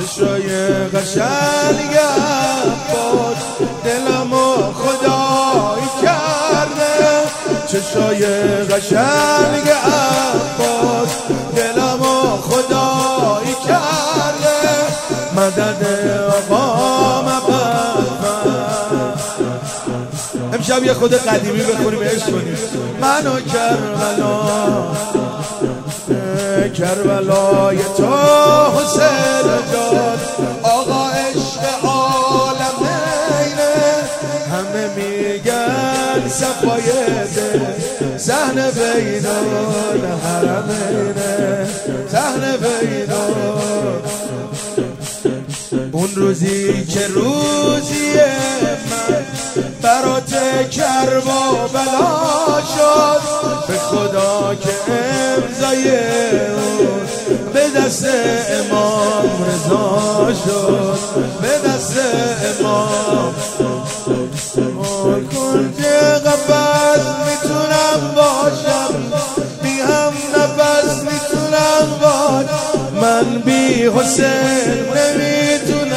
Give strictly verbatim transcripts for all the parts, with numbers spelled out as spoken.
چشای قشنگ عباس دلمو خدایی کرده، چشای قشنگ عباس دلمو خدایی کرده، مدد آقا مبفن. امشب یه خود قدیمی بخونیم عشق کنیم. منو کربلا کربلای تو حسین جان، آقا عشق عالمینه، همه میگن صفای دل، صحن بین الحرمینه، صحن بین. اون روزی که روزی من برات کرب و بلا شد، به خدا که امضای اون به دست امام رضا شد، به دست امام. کن که قفص میتونم باشم، بی هم نفس میتونم باشم، من بی حسین نمیتونم.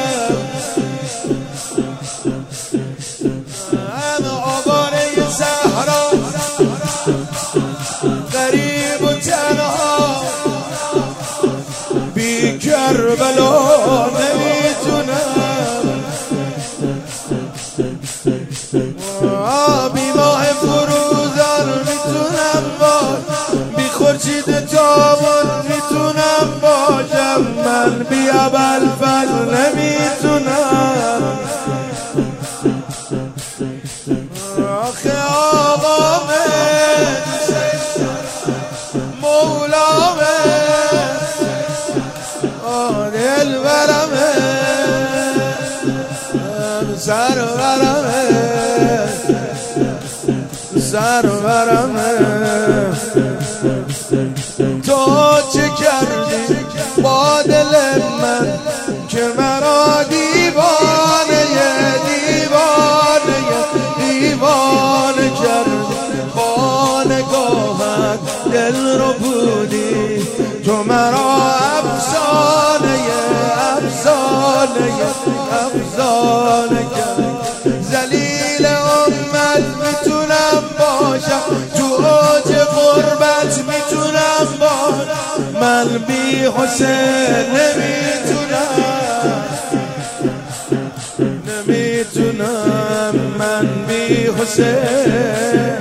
غریب و تنها بی کربلا نمیتونم، بی ماه فروزان میتونم باشم، بی خورشید تابان میتونم باشم، من بی ابوالفضل نمیتونم. آخه آقا مولامه دلبرمه سرورمه سرورمه. تو چه کردی با دل من که مرا دیوانه دیوانه دیوانه کردی، با نگاهت دل رو بودی، تو مرا افسانه افسانه افسانه کردی. ذلیل امت میتونم باشم، تو اوج غربت میتونم باشم، من بی حسین نمیتونم نمیتونم، من بی حسین.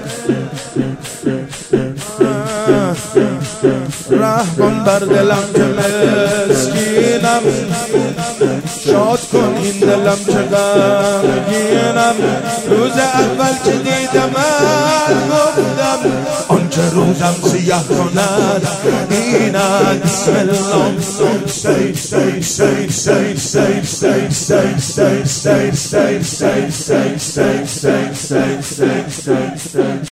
رحم بر دلم که مسکینم، شاد کن این دلم که غمگینم. روز اول که دیدم گفتم آنچه روزم سیاه کند اینه. بسم الله سی سی سی سی سی سی سی سی سی سی سی سی سی سی سی سی